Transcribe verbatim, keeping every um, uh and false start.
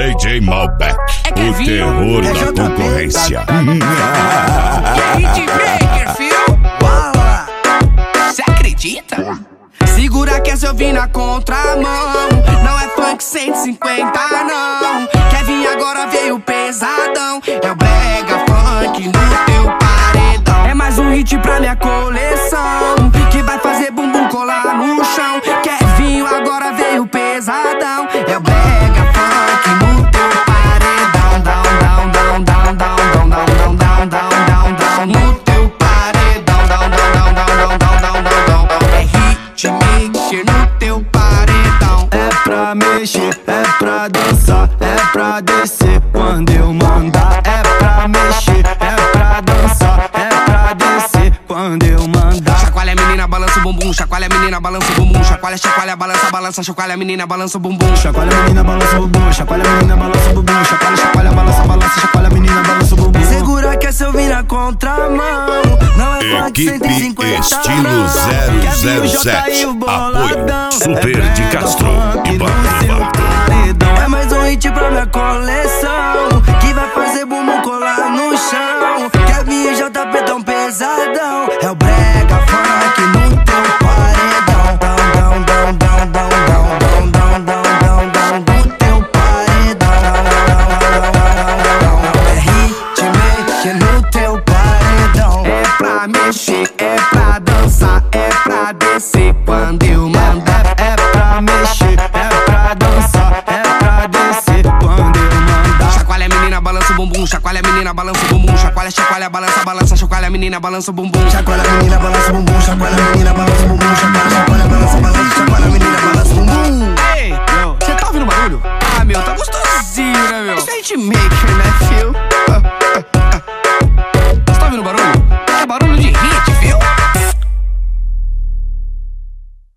D J Malbec, é o terror é da concorrência. É hitmaker, fio. Bola. Cê acredita? Segura que essa eu vim na contramão. Não é funk cento e cinquenta não. Kevin agora veio pesadão. É o brega funk no teu paredão. É mais um hit pra minha coleção, que vai fazer bumbum colar no chão. Kevin agora veio pesadão. É o brega funk no teu paredão. Down, down, down, down, down, down, down, down, down, down, down, no teu paredão. Down, down, down, down, down, down, down, down. É hitmaker no teu paredão. É pra mexer, é pra dançar, é pra descer quando eu mandar. É pra mexer, é pra dançar, é pra descer quando eu mandar. Chacoalha menina, balança o bumbum, chacoalha menina, balança o bumbum, chacoalha, chacoalha, balança, balança, chacoalha menina, balança o bumbum. Chacoalha menina, balança o bumbum, chacoalha menina, balança o bumbum, chacoalha, chacoalha, balança, balança, chacoalha menina, balança o bumbum. Segura que essa eu vim na contramão. Não é funk cento e cinquenta Estilo zero zero sete. Apoio Super de Castro e Bardo. É mais um hit pra minha coleção, que vai fazer bumbum colar no chão. Kevin e J P tão pesadão. É o brega funk no teu paredão. Down, down, down, down, down, down, down, down, down, down, no teu paredão. É hitmaker no teu paredão. É pra mexer, é pra dançar, é pra descer quando eu mandar. É pra mexer, é pra dançar, é pra descer quando eu mandar. Chacoalha menina, balança o bumbum, chacoalha menina, balança o bumbum, chacoalha, chacoalha, balança, balança, chacoalha menina, balança o bumbum. Chacoalha menina, balança o bumbum, chacoalha menina, balança o bumbum, chacoalha, chacoalha, balança, balança, chacoalha menina, balança o bumbum. Ei, cê tá ouvindo barulho? Ah, meu, tá gostosinho, né, meu? Isso é hitmaker, né, fio?